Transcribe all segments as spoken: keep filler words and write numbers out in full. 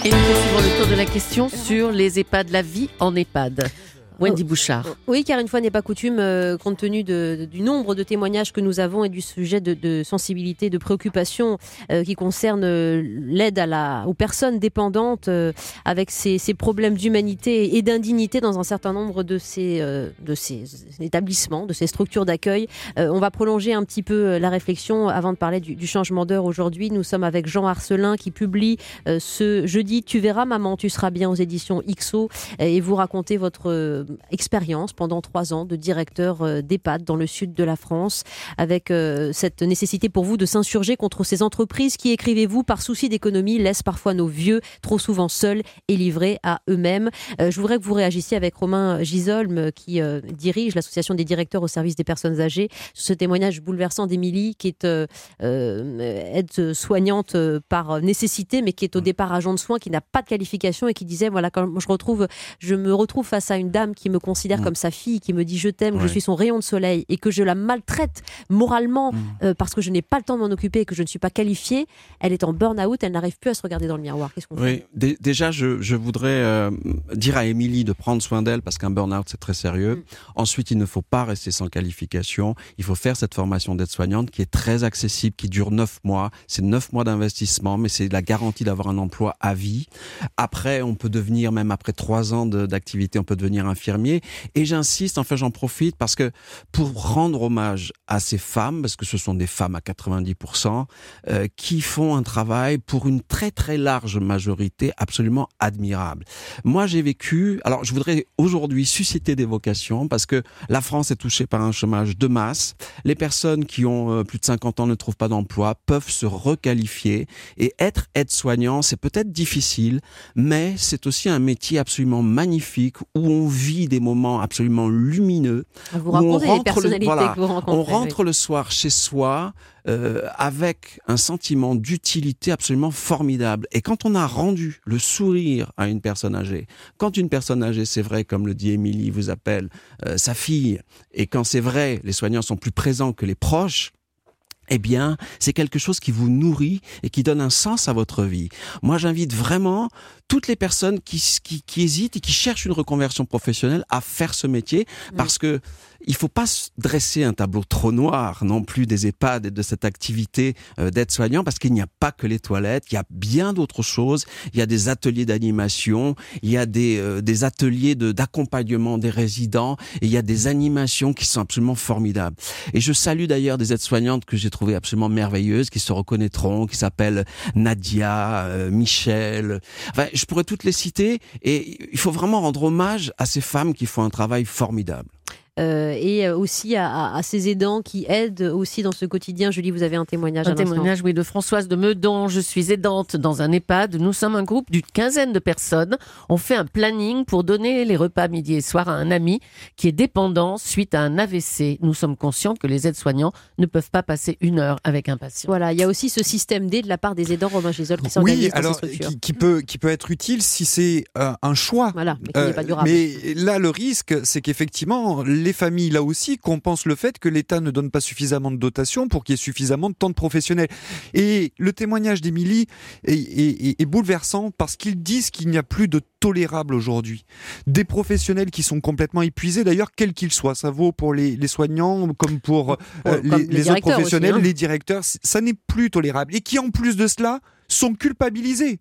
Et nous poursuivons le tour de la question sur les EHPAD, la vie en EHPAD. Wendy Bouchard. Oui, car une fois n'est pas coutume, euh, compte tenu de, de, du nombre de témoignages que nous avons et du sujet de, de sensibilité, de préoccupation euh, qui concerne euh, l'aide à la, aux personnes dépendantes euh, avec ces, ces problèmes d'humanité et d'indignité dans un certain nombre de ces, euh, de ces établissements, de ces structures d'accueil. Euh, on va prolonger un petit peu la réflexion avant de parler du, du changement d'heure aujourd'hui. Nous sommes avec Jean Arcelin qui publie euh, ce jeudi « Tu verras maman, tu seras bien » aux éditions X O euh, et vous racontez votre euh, expérience pendant trois ans de directeur euh, d'EHPAD dans le sud de la France, avec euh, cette nécessité pour vous de s'insurger contre ces entreprises qui, écrivez-vous, par souci d'économie, laissent parfois nos vieux trop souvent seuls et livrés à eux-mêmes. Euh, je voudrais que vous réagissiez avec Romain Gisolme qui euh, dirige l'association des directeurs au service des personnes âgées, sur ce témoignage bouleversant d'Émilie qui est euh, euh, aide-soignante euh, par nécessité, mais qui est au départ agent de soins, qui n'a pas de qualification et qui disait, voilà, quand je, retrouve, je me retrouve face à une dame qui me considère mmh. comme sa fille, qui me dit je t'aime, que ouais. je suis son rayon de soleil et que je la maltraite moralement mmh. euh, parce que je n'ai pas le temps de m'en occuper et que je ne suis pas qualifiée, elle est en burn-out, elle n'arrive plus à se regarder dans le miroir. Qu'est-ce qu'on oui. fait D- Déjà, je, je voudrais euh, dire à Émilie de prendre soin d'elle parce qu'un burn-out, c'est très sérieux. Mmh. Ensuite, il ne faut pas rester sans qualification. Il faut faire cette formation d'aide-soignante qui est très accessible, qui dure neuf mois. C'est neuf mois d'investissement, mais c'est la garantie d'avoir un emploi à vie. Après, on peut devenir, même après trois ans de, d'activité, on peut devenir infirmier. Et j'insiste, enfin j'en profite, parce que pour rendre hommage à ces femmes, parce que ce sont des femmes à quatre-vingt-dix pour cent, euh, qui font un travail pour une très très large majorité absolument admirable. Moi j'ai vécu, alors je voudrais aujourd'hui susciter des vocations, parce que la France est touchée par un chômage de masse. Les personnes qui ont euh, plus de cinquante ans ne trouvent pas d'emploi, peuvent se requalifier, et être aide-soignant, c'est peut-être difficile, mais c'est aussi un métier absolument magnifique, où on vit des moments absolument lumineux. Vous racontez les personnalités le, voilà, que vous rencontrez. On rentre oui. le soir chez soi euh, avec un sentiment d'utilité absolument formidable. Et quand on a rendu le sourire à une personne âgée, quand une personne âgée, c'est vrai, comme le dit Émilie, vous appelle euh, sa fille, et quand c'est vrai, les soignants sont plus présents que les proches, eh bien, c'est quelque chose qui vous nourrit et qui donne un sens à votre vie. Moi, j'invite vraiment toutes les personnes qui, qui, qui hésitent et qui cherchent une reconversion professionnelle à faire ce métier, parce que il faut pas dresser un tableau trop noir non plus des EHPAD et de cette activité euh, d'aide-soignant, parce qu'il n'y a pas que les toilettes, il y a bien d'autres choses. Il y a des ateliers d'animation, il y a des, euh, des ateliers de, d'accompagnement des résidents, et il y a des animations qui sont absolument formidables. Et je salue d'ailleurs des aides-soignantes que j'ai trouvées absolument merveilleuses, qui se reconnaîtront, qui s'appellent Nadia, euh, Michel. Enfin, je pourrais toutes les citer, et il faut vraiment rendre hommage à ces femmes qui font un travail formidable. Euh, et aussi à, à, à ces aidants qui aident aussi dans ce quotidien. Julie, vous avez un témoignage Un à témoignage, oui, de Françoise de Meudon. Je suis aidante dans un EHPAD. Nous sommes un groupe d'une quinzaine de personnes. On fait un planning pour donner les repas midi et soir à un ami qui est dépendant suite à un A V C. Nous sommes conscients que les aides-soignants ne peuvent pas passer une heure avec un patient. Voilà, il y a aussi ce système D de la part des aidants, Romain Gisolme, qui s'organise oui, dans alors, ces structures. Qui, qui, peut, qui peut être utile si c'est euh, un choix. Voilà, mais qui euh, n'est pas durable. Mais là, le risque, c'est qu'effectivement, les familles, là aussi, compensent le fait que l'État ne donne pas suffisamment de dotation pour qu'il y ait suffisamment de temps de professionnels. Et le témoignage d'Émilie est, est, est bouleversant, parce qu'ils disent qu'il n'y a plus de tolérable aujourd'hui. Des professionnels qui sont complètement épuisés, d'ailleurs, quels qu'ils soient. Ça vaut pour les, les soignants comme pour euh, comme les, les, les autres professionnels, aussi, hein. les directeurs. Ça n'est plus tolérable. Et qui, en plus de cela, sont culpabilisés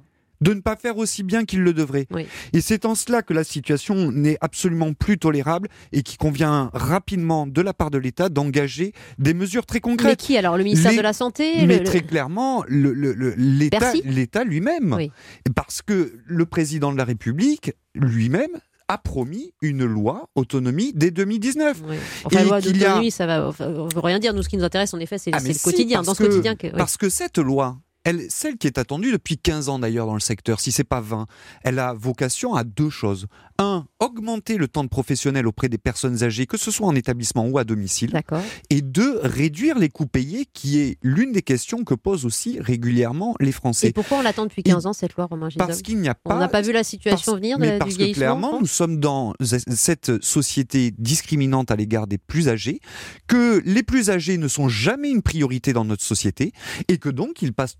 de ne pas faire aussi bien qu'ils le devraient. Oui. Et c'est en cela que la situation n'est absolument plus tolérable, et qu'il convient rapidement, de la part de l'État, d'engager des mesures très concrètes. Mais qui alors? Le ministère Les... de la Santé Mais le... très clairement, le, le, le, l'État, l'État lui-même. Oui. Parce que le président de la République, lui-même, a promis une loi autonomie dès deux mille dix-neuf. Oui. Enfin, la loi d'autonomie, a... ça va, enfin, on veut rien dire. Nous, ce qui nous intéresse, en effet, c'est, ah, c'est le si, quotidien. Dans que, ce quotidien que, oui. Parce que cette loi, elle, celle qui est attendue depuis quinze ans d'ailleurs dans le secteur, si c'est pas vingt, elle a vocation à deux choses. Un, augmenter le temps de professionnel auprès des personnes âgées, que ce soit en établissement ou à domicile. D'accord. Et deux, réduire les coûts payés, qui est l'une des questions que posent aussi régulièrement les Français. Et pourquoi on l'attend depuis quinze ans, cette loi, Romain Gisolme? Parce qu'il n'y a pas... On n'a pas vu la situation parce, venir de, mais du parce que vieillissement. clairement, nous sommes dans cette société discriminante à l'égard des plus âgés, que les plus âgés ne sont jamais une priorité dans notre société, et que donc ils passent toujours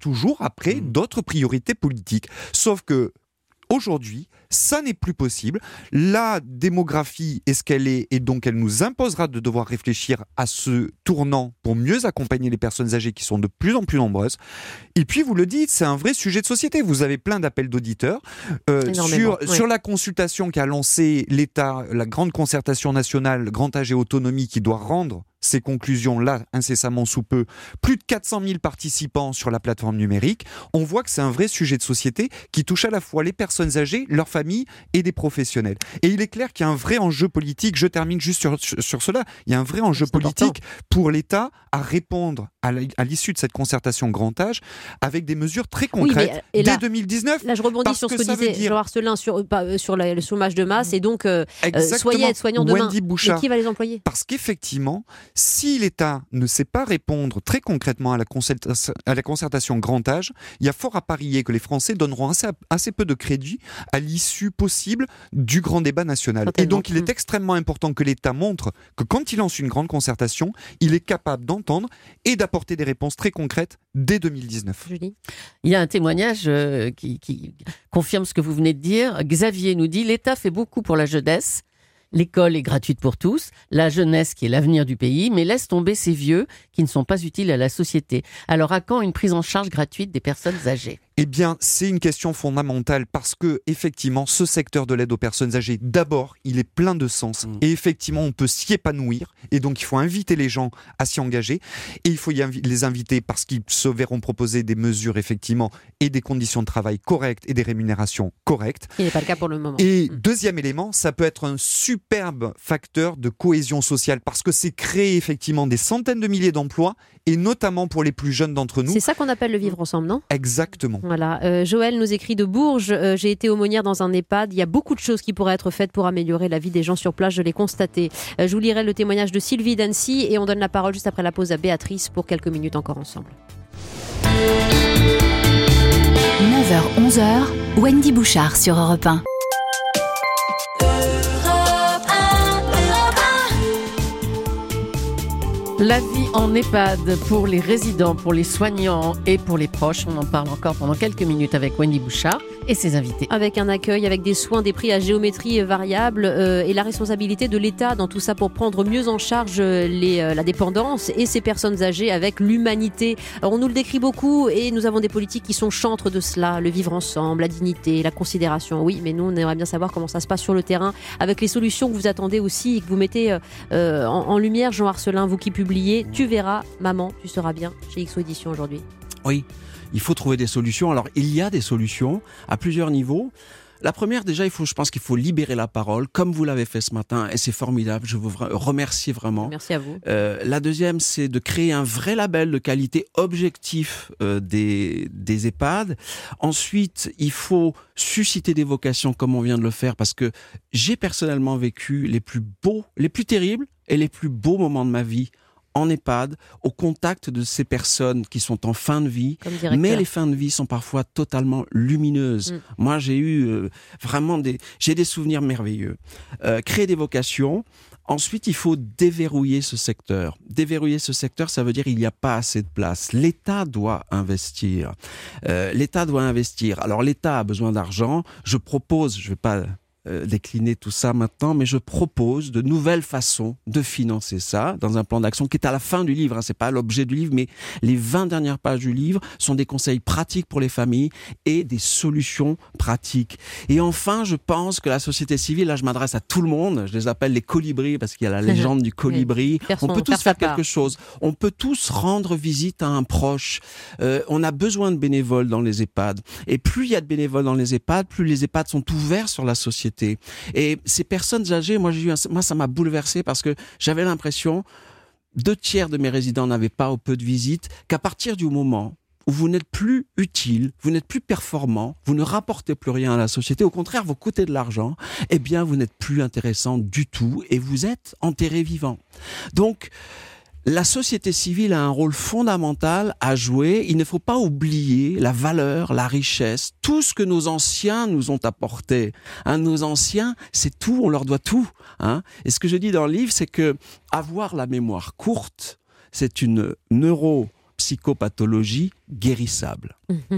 toujours après Mmh. d'autres priorités politiques. Sauf que aujourd'hui, ça n'est plus possible. La démographie est ce qu'elle est et donc elle nous imposera de devoir réfléchir à ce tournant pour mieux accompagner les personnes âgées qui sont de plus en plus nombreuses. Et puis, vous le dites, c'est un vrai sujet de société. Vous avez plein d'appels d'auditeurs euh, sur, oui. sur la consultation qu'a lancée l'État, la grande concertation nationale Grand Âge et Autonomie qui doit rendre ces conclusions-là incessamment sous peu. Plus de quatre cent mille participants sur la plateforme numérique. On voit que c'est un vrai sujet de société qui touche à la fois les personnes âgées, leurs familles et des professionnels. Et il est clair qu'il y a un vrai enjeu politique, je termine juste sur, sur, sur cela, il y a un vrai enjeu C'est politique important. pour l'État à répondre à la- à l'issue de cette concertation grand âge avec des mesures très Oui, mais, concrètes et là- dès deux mille dix-neuf. Là, je rebondis Parce sur ce que que, ça veut disait dire- Jean Arcelin sur, euh, pas, euh, sur la- le chômage de masse et donc euh, euh, Exactement. soyez aides-soignants demain. Wendy Bouchard. Mais qui va les employer? Parce qu'effectivement, si l'État ne sait pas répondre très concrètement à la, concertation, à la concertation grand âge, il y a fort à parier que les Français donneront assez, assez peu de crédit à l'issue possible du grand débat national. Certainement. Et donc, il est Mm. extrêmement important que l'État montre que quand il lance une grande concertation, il est capable d'entendre et d'apporter des réponses très concrètes dès deux mille dix-neuf. Julie. Il y a un témoignage euh, qui, qui confirme ce que vous venez de dire. Xavier nous dit « L'État fait beaucoup pour la jeunesse. L'école est gratuite pour tous, la jeunesse qui est l'avenir du pays, mais laisse tomber ces vieux qui ne sont pas utiles à la société. Alors à quand une prise en charge gratuite des personnes âgées ?» Eh bien, c'est une question fondamentale parce que, effectivement, ce secteur de l'aide aux personnes âgées, d'abord, il est plein de sens. Mmh. Et effectivement, on peut s'y épanouir. Et donc, il faut inviter les gens à s'y engager. Et il faut y invi- les inviter parce qu'ils se verront proposer des mesures, effectivement, et des conditions de travail correctes et des rémunérations correctes. Ce qui n'est pas le cas pour le moment. Et Mm. deuxième élément, ça peut être un superbe facteur de cohésion sociale parce que c'est créer, effectivement, des centaines de milliers d'emplois et notamment pour les plus jeunes d'entre nous. C'est ça qu'on appelle le vivre ensemble, non? Exactement. Voilà. Euh, Joël nous écrit de Bourges. Euh, J'ai été aumônière dans un EHPAD. Il y a beaucoup de choses qui pourraient être faites pour améliorer la vie des gens sur place. Je l'ai constaté. Euh, je vous lirai le témoignage de Sylvie d'Annecy et on donne la parole juste après la pause à Béatrice pour quelques minutes encore ensemble. neuf heures onze heures, Wendy Bouchard sur Europe un. La vie en EHPAD pour les résidents, pour les soignants et pour les proches. On en parle encore pendant quelques minutes avec Wendy Bouchard et ses invités. Avec un accueil, avec des soins, des prix à géométrie variable euh, et la responsabilité de l'État dans tout ça pour prendre mieux en charge les, euh, la dépendance et ces personnes âgées avec l'humanité. Alors, on nous le décrit beaucoup et nous avons des politiques qui sont chantres de cela, le vivre ensemble, la dignité, la considération. Oui, mais nous, on aimerait bien savoir comment ça se passe sur le terrain avec les solutions que vous attendez aussi et que vous mettez euh, en, en lumière. Jean Arcelin, vous qui publiez Tu verras, maman, tu seras bien chez X O Édition aujourd'hui. Oui, il faut trouver des solutions. Alors, il y a des solutions à plusieurs niveaux. La première, déjà, il faut, je pense qu'il faut libérer la parole, comme vous l'avez fait ce matin, et c'est formidable. Je vous remercie vraiment. Merci à vous. Euh, la deuxième, c'est de créer un vrai label de qualité objectif euh, des, des EHPAD. Ensuite, il faut susciter des vocations, comme on vient de le faire, parce que j'ai personnellement vécu les plus beaux, les plus terribles et les plus beaux moments de ma vie en EHPAD, au contact de ces personnes qui sont en fin de vie. Comme directeur. Mais les fins de vie sont parfois totalement lumineuses. Mm. Moi, j'ai eu euh, vraiment des, j'ai des souvenirs merveilleux. Euh, créer des vocations. Ensuite, il faut déverrouiller ce secteur. Déverrouiller ce secteur, ça veut dire qu'il n'y a pas assez de place. L'État doit investir. Euh, L'État doit investir. Alors, l'État a besoin d'argent. Je propose, je ne vais pas euh, décliner tout ça maintenant, mais je propose de nouvelles façons de financer ça dans un plan d'action qui est à la fin du livre. Hein, c'est pas l'objet du livre, mais les vingt dernières pages du livre sont des conseils pratiques pour les familles et des solutions pratiques. Et enfin, je pense que la société civile, là je m'adresse à tout le monde, je les appelle les colibris parce qu'il y a la légende du colibri. Faire On son- peut tous faire sa faire quelque part. chose. On peut tous rendre visite à un proche. Euh, on a besoin de bénévoles dans les EHPAD. Et plus il y a de bénévoles dans les EHPAD, plus les EHPAD sont ouverts sur la société. Et ces personnes âgées, moi, j'ai eu un, moi ça m'a bouleversé parce que j'avais l'impression, deux tiers de mes résidents n'avaient pas ou peu de visites, qu'à partir du moment où vous n'êtes plus utile, vous n'êtes plus performant, vous ne rapportez plus rien à la société, au contraire, vous coûtez de l'argent, eh bien, vous n'êtes plus intéressant du tout et vous êtes enterré vivant. Donc, la société civile a un rôle fondamental à jouer. Il ne faut pas oublier la valeur, la richesse, tout ce que nos anciens nous ont apporté. Hein, nos anciens, c'est tout, on leur doit tout. Hein. Et ce que je dis dans le livre, c'est que avoir la mémoire courte, c'est une neuro psychopathologie guérissable.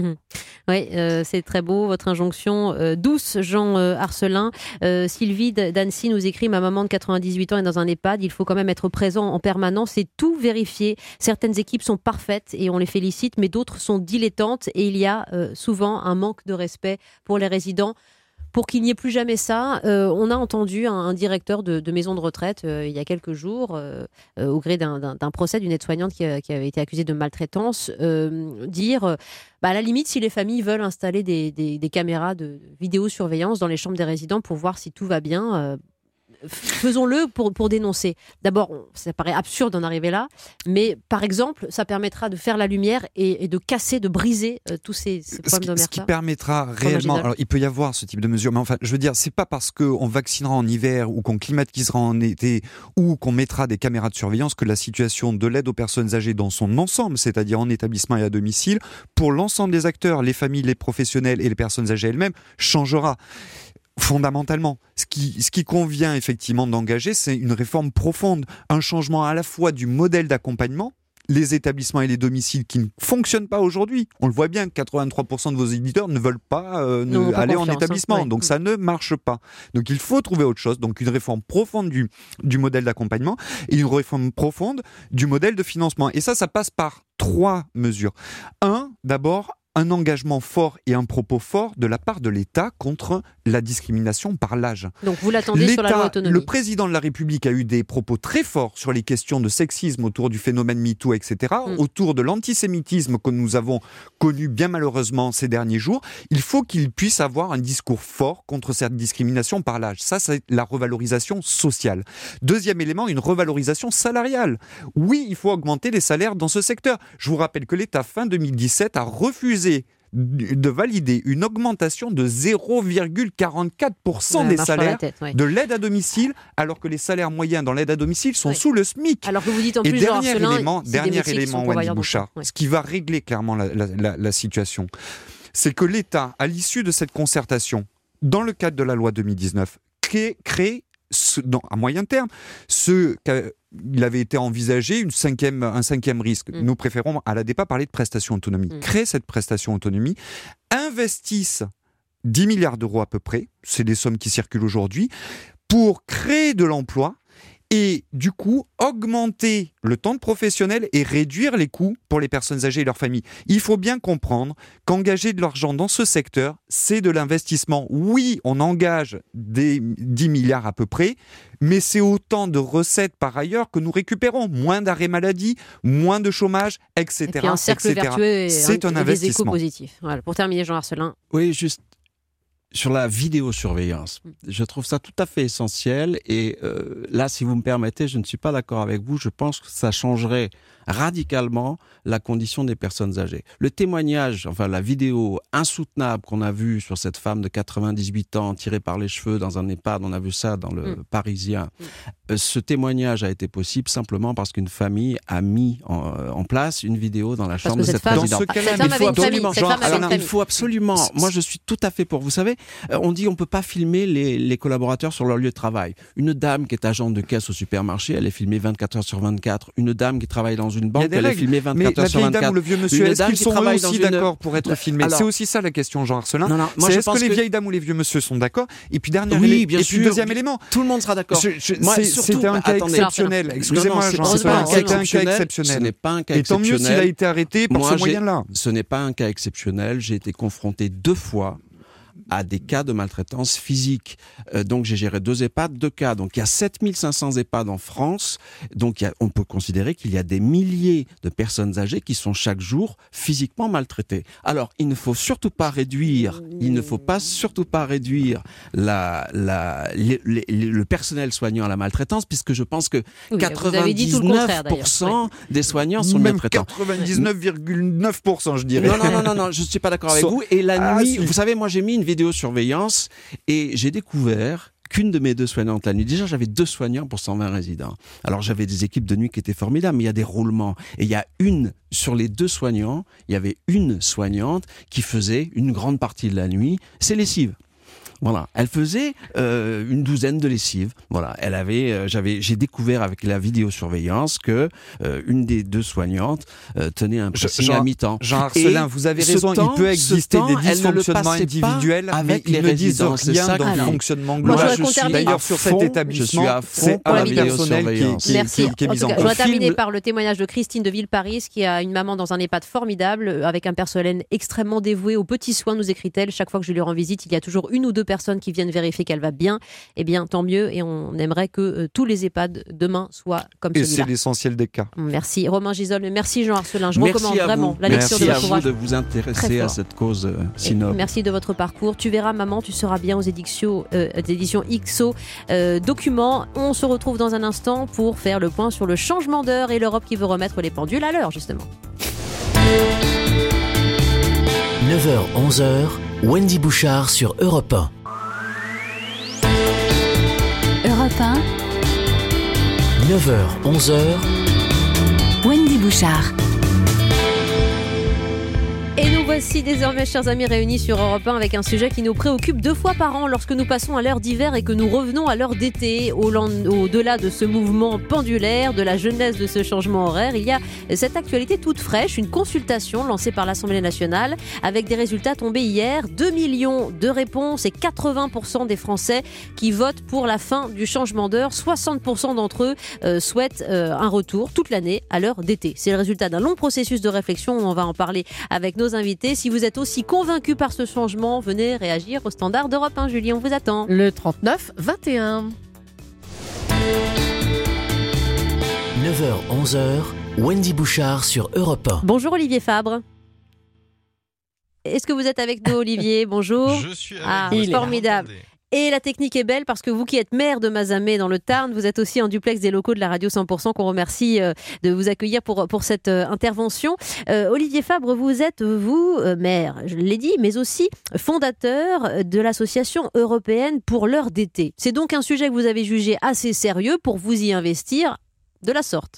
Oui, euh, c'est très beau, votre injonction euh, douce, Jean euh, Arcelin. Euh, Sylvie d'Annecy nous écrit « Ma maman de quatre-vingt-dix-huit ans est dans un EHPAD, il faut quand même être présent en permanence et tout vérifier. Certaines équipes sont parfaites et on les félicite, mais d'autres sont dilettantes et il y a euh, souvent un manque de respect pour les résidents. » Pour qu'il n'y ait plus jamais ça, euh, on a entendu un, un directeur de, de maison de retraite euh, il y a quelques jours, euh, euh, au gré d'un, d'un, d'un procès d'une aide-soignante qui, a, qui avait été accusée de maltraitance, euh, dire euh, bah, à la limite, si les familles veulent installer des, des, des caméras de vidéosurveillance dans les chambres des résidents pour voir si tout va bien, euh, faisons-le pour, pour dénoncer. D'abord, ça paraît absurde d'en arriver là, mais par exemple, ça permettra de faire la lumière et, et de casser, de briser euh, tous ces, ces problèmes d'omerta. Ce qui permettra réellement, alors il peut y avoir ce type de mesure, mais enfin, je veux dire, c'est pas parce qu'on vaccinera en hiver ou qu'on climatisera en été ou qu'on mettra des caméras de surveillance que la situation de l'aide aux personnes âgées dans son ensemble, c'est-à-dire en établissement et à domicile, pour l'ensemble des acteurs, les familles, les professionnels et les personnes âgées elles-mêmes, changera. Fondamentalement, ce qui, ce qui convient effectivement d'engager, c'est une réforme profonde, un changement à la fois du modèle d'accompagnement, les établissements et les domiciles qui ne fonctionnent pas aujourd'hui. On le voit bien, quatre-vingt-trois pour cent de vos éditeurs ne veulent pas, euh, non, ne, pas aller en hein, établissement, ouais. donc ça ne marche pas. Donc il faut trouver autre chose, donc une réforme profonde du, du modèle d'accompagnement et une réforme profonde du modèle de financement. Et ça, ça passe par trois mesures. Un, d'abord, un engagement fort et un propos fort de la part de l'État contre la discrimination par l'âge. Donc vous l'attendez sur la loi autonomie. Le président de la République a eu des propos très forts sur les questions de sexisme autour du phénomène MeToo, et cetera, mm. autour de l'antisémitisme que nous avons connu bien malheureusement ces derniers jours. Il faut qu'il puisse avoir un discours fort contre cette discrimination par l'âge. Ça, c'est la revalorisation sociale. Deuxième élément, une revalorisation salariale. Oui, il faut augmenter les salaires dans ce secteur. Je vous rappelle que l'État, fin deux mille dix-sept, a refusé de valider une augmentation de zéro virgule quarante-quatre pour cent des salaires tête, ouais. de l'aide à domicile, alors que les salaires moyens dans l'aide à domicile sont ouais. sous le SMIC. Alors que vous dites en plus, et dernier Arcelin, élément, dernier élément Wendy Bouchard, ouais. ce qui va régler clairement la, la, la, la situation, c'est que l'État, à l'issue de cette concertation, dans le cadre de la loi deux mille dix-neuf, crée, crée ce, dans, à moyen terme, ce il avait été envisagé une cinquième, un cinquième risque. Mmh. Nous préférons à la départ parler de prestation autonomie. Mmh. Créer cette prestation autonomie, investissent dix milliards d'euros à peu près, c'est des sommes qui circulent aujourd'hui, pour créer de l'emploi et du coup augmenter le temps de professionnel et réduire les coûts pour les personnes âgées et leurs familles. Il faut bien comprendre qu'engager de l'argent dans ce secteur, c'est de l'investissement. Oui, on engage des dix milliards à peu près, mais c'est autant de recettes par ailleurs que nous récupérons. Moins d'arrêts maladie, moins de chômage, et cetera. Et puis un cercle et cetera. vertueux et c'est un, un investissement. Des échos positifs. Voilà. Pour terminer, Jean Arcelin. Oui, juste sur la vidéosurveillance. Je trouve ça tout à fait essentiel et euh, là, si vous me permettez, je ne suis pas d'accord avec vous. Je pense que ça changerait radicalement la condition des personnes âgées. Le témoignage, enfin la vidéo insoutenable qu'on a vue sur cette femme de quatre-vingt-dix-huit ans tirée par les cheveux dans un EHPAD, on a vu ça dans le mmh. Parisien. Mmh. Euh, ce témoignage a été possible simplement parce qu'une famille a mis en, euh, en place une vidéo dans la chambre de cette présidente. Il faut absolument, moi je suis tout à fait pour. Vous savez, euh, on dit on peut pas filmer les, les collaborateurs sur leur lieu de travail. Une dame qui est agente de caisse au supermarché, elle est filmée vingt-quatre heures sur vingt-quatre. Une dame qui travaille dans une banque, elle est filmée vingt-quatre heures sur vingt-quatre. Mais la vieille dame ou le vieux monsieur, est-ce qu'ils sont eux aussi d'accord pour être filmés ? C'est aussi ça la question, Jean Arcelin. Non, non, moi, c'est est-ce que les que... vieilles dames ou les vieux monsieur sont d'accord ? Et puis dernier oui, élément, bien et sûr, puis deuxième élément. Tout le monde sera d'accord. Je, je, moi, c'est, surtout, c'était un cas attendez, exceptionnel. Excusez-moi, Jean Arcelin, c'était un cas exceptionnel. Ce n'est pas un cas exceptionnel. Et tant mieux s'il a été arrêté pour ce moyen-là. Ce n'est pas un cas exceptionnel. J'ai été confronté deux fois à des cas de maltraitance physique. Euh, donc j'ai géré deux EHPAD, deux cas. Donc il y a sept mille cinq cents EHPAD en France. Donc il y a, on peut considérer qu'il y a des milliers de personnes âgées qui sont chaque jour physiquement maltraitées. Alors il ne faut surtout pas réduire, il ne faut pas surtout pas réduire la, la, les, les, le personnel soignant à la maltraitance, puisque je pense que oui, quatre-vingt-dix-neuf pour cent des soignants sont Même maltraitants. quatre-vingt-dix-neuf virgule neuf pour cent je dirais. Non, non, non, non, non je ne suis pas d'accord avec so... vous. Et la nuit, ah, si. Vous savez, moi j'ai mis une vidéosurveillance et j'ai découvert qu'une de mes deux soignantes la nuit, déjà j'avais deux soignants pour cent vingt résidents. Alors j'avais des équipes de nuit qui étaient formidables, mais il y a des roulements. Et il y a une, sur les deux soignants, il y avait une soignante qui faisait une grande partie de la nuit ses lessives. Voilà, elle faisait euh, une douzaine de lessives. Voilà, elle avait, euh, j'avais, j'ai découvert avec la vidéosurveillance que euh, une des deux soignantes euh, tenait un pressing Jean, à mi-temps. Jean Arcelin, vous avez raison, temps, il peut exister temps, des dysfonctionnements individuels, avec mais les ils ne disent résidents. rien ça dans le qui... fonctionnement Moi, global. je voudrais qu'on D'ailleurs, sur cet établissement, c'est pour un la personnel qui, qui, qui, Merci. qui est En mis tout en cas, cause. je voudrais terminer film- par le témoignage de Christine de Villeparis, qui a une maman dans un EHPAD formidable, euh, avec un personnel extrêmement dévoué aux petits soins, nous écrit-elle. Chaque fois que je lui rends visite, il y a toujours une ou deux personnes qui viennent vérifier qu'elle va bien. Eh bien, tant mieux, et on aimerait que euh, tous les EHPAD demain soient comme Et celui-là. c'est l'essentiel des cas. Merci Romain Gisole, merci Jean Arcelin. Je Merci recommande à vraiment vous. la lecture Merci de à votre vous ouvrage. de vous intéresser Très à fort. cette cause euh, si Et noble. merci de votre parcours. Tu verras, maman, tu seras bien aux éditions, euh, éditions X O euh, Documents. On se retrouve dans un instant pour faire le point sur le changement d'heure et l'Europe qui veut remettre les pendules à l'heure, justement. neuf heures onze heures, Wendy Bouchard sur Europe un. Europe un, neuf heures onze heures, Wendy Bouchard. Et nous voici désormais, chers amis, réunis sur Europe un avec un sujet qui nous préoccupe deux fois par an lorsque nous passons à l'heure d'hiver et que nous revenons à l'heure d'été. Au land- Au-delà de ce mouvement pendulaire, de la jeunesse de ce changement horaire, il y a cette actualité toute fraîche, une consultation lancée par l'Assemblée nationale avec des résultats tombés hier. deux millions de réponses et quatre-vingts pour cent des Français qui votent pour la fin du changement d'heure. soixante pour cent d'entre eux euh, souhaitent euh, un retour toute l'année à l'heure d'été. C'est le résultat d'un long processus de réflexion. On va en parler avec nos invités. Si vous êtes aussi convaincus par ce changement, venez réagir au standard d'Europe un. Julie, on vous attend. Le trente-neuf vingt et un. neuf heures onze heures, Wendy Bouchard sur Europe un. Bonjour Olivier Fabre. Est-ce que vous êtes avec nous, Olivier? Bonjour. Je suis avec Ah, vous. il est formidable. Et la technique est belle parce que vous qui êtes maire de Mazamet dans le Tarn, vous êtes aussi en duplex des locaux de la radio cent pour cent qu'on remercie euh, de vous accueillir pour, pour cette euh, intervention. Euh, Olivier Fabre, vous êtes, vous, euh, maire, je l'ai dit, mais aussi fondateur de l'association européenne pour l'heure d'été. C'est donc un sujet que vous avez jugé assez sérieux pour vous y investir de la sorte.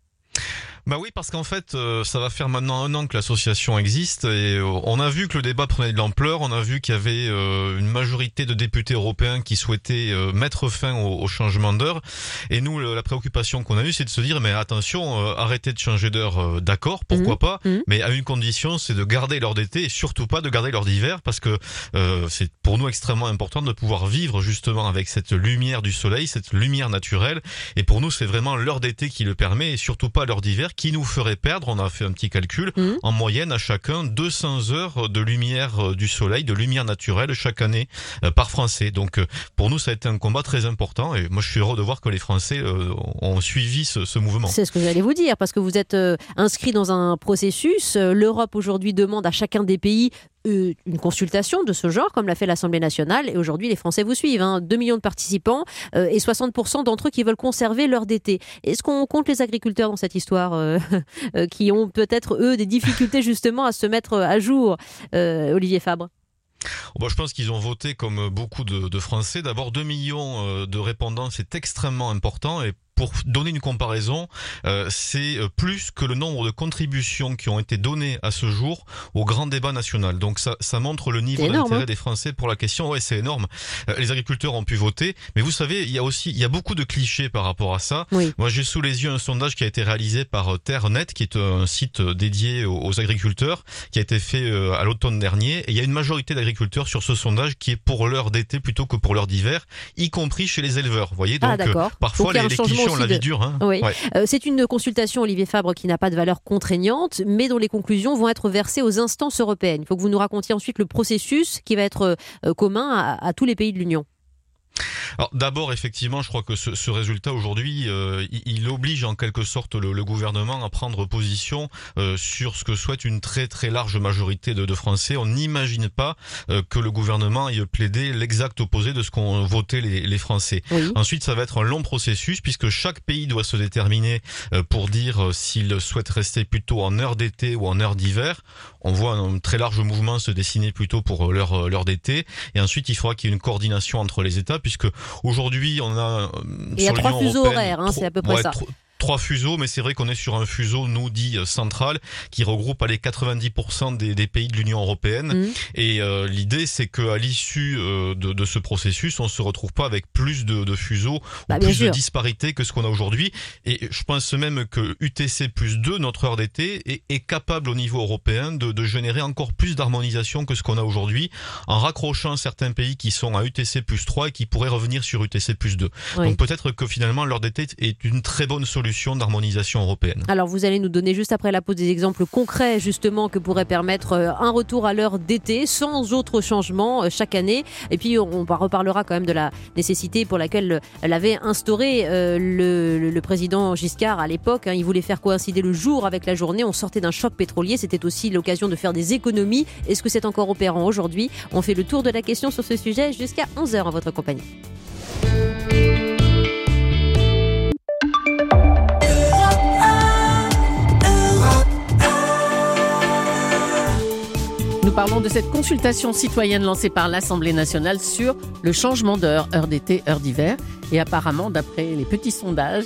Bah oui, parce qu'en fait, euh, ça va faire maintenant un an que l'association existe et euh, on a vu que le débat prenait de l'ampleur. On a vu qu'il y avait euh, une majorité de députés européens qui souhaitaient euh, mettre fin au, au changement d'heure. Et nous, le, la préoccupation qu'on a eue, c'est de se dire, mais attention, euh, arrêtez de changer d'heure, euh, d'accord, pourquoi Mmh. pas, Mmh. mais à une condition, c'est de garder l'heure d'été et surtout pas de garder l'heure d'hiver, parce que euh, c'est pour nous extrêmement important de pouvoir vivre justement avec cette lumière du soleil, cette lumière naturelle. Et pour nous, c'est vraiment l'heure d'été qui le permet et surtout pas l'heure d'hiver qui nous ferait perdre, on a fait un petit calcul, Mmh. en moyenne à chacun deux cents heures de lumière euh, du soleil, de lumière naturelle chaque année euh, par Français. Donc euh, pour nous, ça a été un combat très important et moi je suis heureux de voir que les Français euh, ont suivi ce, ce mouvement. C'est ce que j'allais vous dire, parce que vous êtes euh, inscrit dans un processus. Euh, L'Europe aujourd'hui demande à chacun des pays euh, une consultation de ce genre, comme l'a fait l'Assemblée nationale. Et aujourd'hui, les Français vous suivent. Hein, deux millions de participants euh, et soixante pour cent d'entre eux qui veulent conserver l'heure d'été. Est-ce qu'on compte les agriculteurs dans cette histoire euh, euh, qui ont peut-être, eux, des difficultés justement à se mettre à jour, euh, Olivier Fabre? Bon, je pense qu'ils ont voté comme beaucoup de, de Français. D'abord, deux millions de répondants, c'est extrêmement important. Et pour donner une comparaison, euh, c'est plus que le nombre de contributions qui ont été données à ce jour au grand débat national. Donc ça, ça montre le niveau d'intérêt hein. des Français pour la question. Ouais, c'est énorme. Euh, les agriculteurs ont pu voter, mais vous savez, il y a aussi, il y a beaucoup de clichés par rapport à ça. Oui. Moi, j'ai sous les yeux un sondage qui a été réalisé par TerreNet, qui est un site dédié aux, aux agriculteurs, qui a été fait euh, à l'automne dernier. Et il y a une majorité d'agriculteurs sur ce sondage qui est pour l'heure d'été plutôt que pour l'heure d'hiver, y compris chez les éleveurs. Vous voyez, donc ah, d'accord. euh, parfois donc, les, les clichés ont la vie dure. Hein. Oui. Ouais. Euh, c'est une consultation, Olivier Fabre, qui n'a pas de valeur contraignante, mais dont les conclusions vont être versées aux instances européennes. Il faut que vous nous racontiez ensuite le processus qui va être euh, commun à, à tous les pays de l'Union. Alors d'abord, effectivement, je crois que ce, ce résultat aujourd'hui, euh, il, il oblige en quelque sorte le, le gouvernement à prendre position euh, sur ce que souhaite une très très large majorité de, de Français. On n'imagine pas euh, que le gouvernement ait plaidé l'exact opposé de ce qu'ont voté les, les Français. Oui. Ensuite, ça va être un long processus puisque chaque pays doit se déterminer euh, pour dire euh, s'il souhaite rester plutôt en heure d'été ou en heure d'hiver. On voit un très large mouvement se dessiner plutôt pour l'heure, l'heure d'été. Et ensuite, il faudra qu'il y ait une coordination entre les États puisque aujourd'hui, on a... Euh, il y a trois fuseaux horaires, hein, c'est à peu près ouais, ça. Trop, trois fuseaux, mais c'est vrai qu'on est sur un fuseau, nous, dit euh, central, qui regroupe les quatre-vingt-dix pour cent des, des pays de l'Union européenne. Mmh. Et euh, l'idée, c'est qu'à l'issue euh, de, de ce processus, on se retrouve pas avec plus de, de fuseaux bah, ou plus sûr. de disparités que ce qu'on a aujourd'hui. Et je pense même que U T C plus deux, notre heure d'été, est, est capable au niveau européen de, de générer encore plus d'harmonisation que ce qu'on a aujourd'hui, en raccrochant certains pays qui sont à U T C plus trois et qui pourraient revenir sur U T C plus deux. Oui. Donc peut-être que finalement l'heure d'été est une très bonne solution d'harmonisation européenne. Alors vous allez nous donner juste après la pause des exemples concrets justement que pourrait permettre un retour à l'heure d'été sans autre changement chaque année. Et puis on reparlera quand même de la nécessité pour laquelle l'avait instauré euh, le, le, le président Giscard à l'époque. Hein, il voulait faire coïncider le jour avec la journée. On sortait d'un choc pétrolier. C'était aussi l'occasion de faire des économies. Est-ce que c'est encore opérant aujourd'hui ? On fait le tour de la question sur ce sujet jusqu'à onze heures en votre compagnie. Nous parlons de cette consultation citoyenne lancée par l'Assemblée nationale sur le changement d'heure, heure d'été, heure d'hiver. Et apparemment, d'après les petits sondages,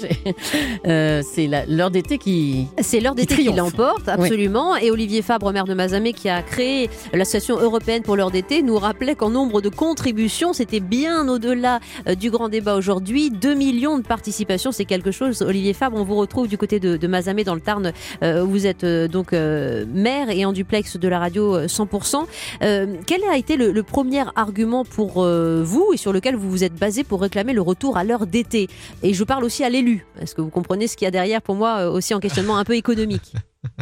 euh, c'est la, l'heure d'été qui C'est l'heure d'été qui, qui l'emporte, absolument. Oui. Et Olivier Fabre, maire de Mazamet, qui a créé l'association européenne pour l'heure d'été, nous rappelait qu'en nombre de contributions, c'était bien au-delà euh, du grand débat aujourd'hui. deux millions de participations, c'est quelque chose. Olivier Fabre, on vous retrouve du côté de, de Mazamet, dans le Tarn. Euh, vous êtes euh, donc euh, maire et en duplex de la radio cent pour cent. Euh, quel a été le, le premier argument pour euh, vous et sur lequel vous vous êtes basé pour réclamer le retour à l'heure d'été ? Et je parle aussi à l'élu. Est-ce que vous comprenez ce qu'il y a derrière, pour moi, aussi en questionnement un peu économique ?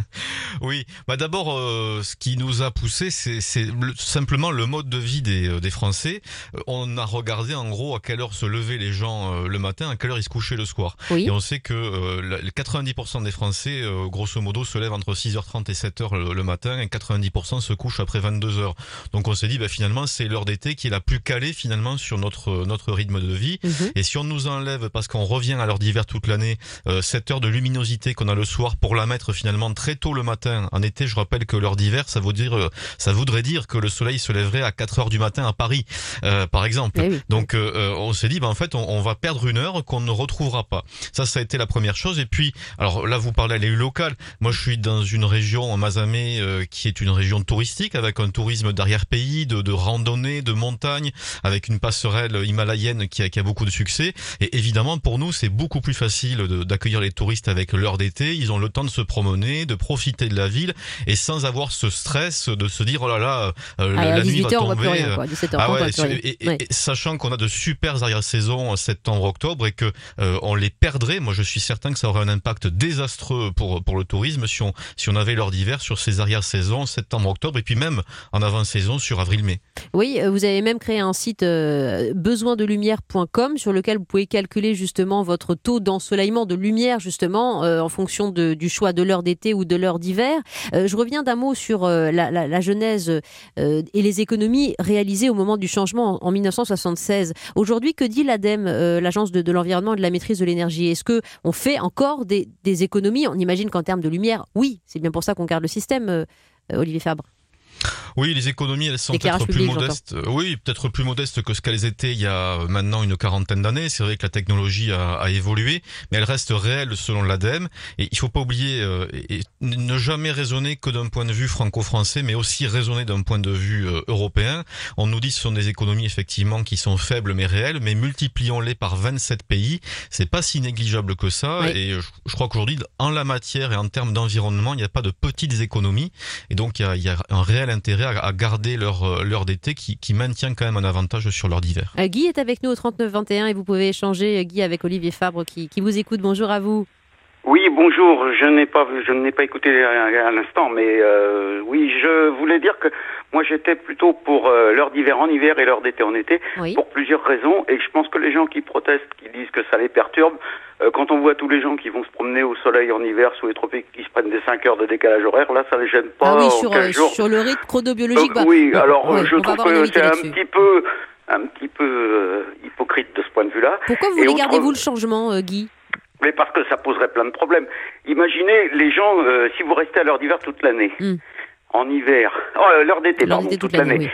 Oui, bah d'abord, euh, ce qui nous a poussé, c'est, c'est le, simplement le mode de vie des, euh, des Français. Euh, on a regardé en gros à quelle heure se levaient les gens euh, le matin, à quelle heure ils se couchaient le soir. Oui. Et on sait que euh, les quatre-vingt-dix pour cent des Français, euh, grosso modo, se lèvent entre six heures trente et sept heures le, le matin, et quatre-vingt-dix pour cent se couchent après vingt-deux heures. Donc on s'est dit, bah, finalement, c'est l'heure d'été qui est la plus calée finalement sur notre notre rythme de vie. Mmh. Et si on nous enlève, parce qu'on revient à l'heure d'hiver toute l'année, euh, cette heure de luminosité qu'on a le soir pour la mettre finalement très tôt le matin. En été, je rappelle que l'heure d'hiver, ça veut dire, ça voudrait dire que le soleil se lèverait à quatre heures du matin à Paris, euh, par exemple. Oui. Donc, euh, on s'est dit, bah, en fait, on, on va perdre une heure qu'on ne retrouvera pas. Ça, ça a été la première chose. Et puis, alors là, vous parlez à l'élu local. Moi, je suis dans une région, en Mazamet, euh, qui est une région touristique, avec un tourisme d'arrière-pays, de, de randonnée, de montagne, avec une passerelle himalayenne qui a, qui a beaucoup de succès. Et évidemment, pour nous, c'est beaucoup plus facile de, d'accueillir les touristes avec l'heure d'été. Ils ont le temps de se promener, de profiter de la ville et sans avoir ce stress de se dire oh là là euh, ah, la nuit va tomber. On voit plus rien, quoi. dix-sept heures, ah ouais, et, et, et, ouais. et sachant qu'on a de super arrière-saison septembre-octobre et que euh, on les perdrait, moi je suis certain que ça aurait un impact désastreux pour pour le tourisme si on si on avait l'heure d'hiver sur ces arrière-saisons septembre-octobre et puis même en avant-saison sur avril-mai. Oui, vous avez même créé un site euh, besoin de lumière point com sur lequel vous pouvez calculer justement votre taux d'ensoleillement de lumière justement euh, en fonction de, du choix de l'heure d'été ou de l'heure d'hiver. Euh, je reviens d'un mot sur euh, la, la, la genèse euh, et les économies réalisées au moment du changement en, en dix-neuf cent soixante-seize. Aujourd'hui, que dit l'ADEME, euh, l'Agence de, de l'environnement et de la maîtrise de l'énergie ? Est-ce qu'on fait encore des, des économies ? On imagine qu'en termes de lumière, oui, c'est bien pour ça qu'on garde le système, euh, Olivier Fabre. Oui, les économies, elles sont peut-être plus public, modestes. J'entends. Oui, peut-être plus modestes que ce qu'elles étaient il y a maintenant une quarantaine d'années. C'est vrai que la technologie a, a évolué, mais elle reste réelle selon l'ADEME. Et il faut pas oublier, euh, et ne jamais raisonner que d'un point de vue franco-français, mais aussi raisonner d'un point de vue euh, européen. On nous dit que ce sont des économies effectivement qui sont faibles mais réelles, mais multiplions-les par vingt-sept pays. C'est pas si négligeable que ça. Oui. Et je, je crois qu'aujourd'hui, en la matière et en termes d'environnement, il n'y a pas de petites économies. Et donc, il y a, il y a un réel intérêt à garder leur, leur d'été qui, qui maintient quand même un avantage sur l'heure d'hiver. Euh, Guy est avec nous au trente-neuf vingt et un et vous pouvez échanger, Guy, avec Olivier Fabre qui, qui vous écoute. Bonjour à vous. Oui, bonjour. Je n'ai pas, je n'ai pas écouté à, à l'instant, mais euh, oui, je voulais dire que moi j'étais plutôt pour euh, l'heure d'hiver en hiver et l'heure d'été en été, oui. pour plusieurs raisons. Et je pense que les gens qui protestent, qui disent que ça les perturbe, euh, quand on voit tous les gens qui vont se promener au soleil en hiver sous les tropiques, qui se prennent des cinq heures de décalage horaire, là ça les gêne pas. Ah oui, sur, euh, sur le rythme chronobiologique. Euh, bah, oui, alors ouais, je trouve que c'est un petit peu, un petit peu euh, hypocrite de ce point de vue-là. Pourquoi vous voulez autre... gardez-vous le changement, euh, Guy ? Mais parce que ça poserait plein de problèmes. Imaginez les gens, euh, si vous restez à l'heure d'hiver toute l'année, mm. en hiver, oh, l'heure d'été, l'heure pardon, d'été toute, toute l'année, l'année.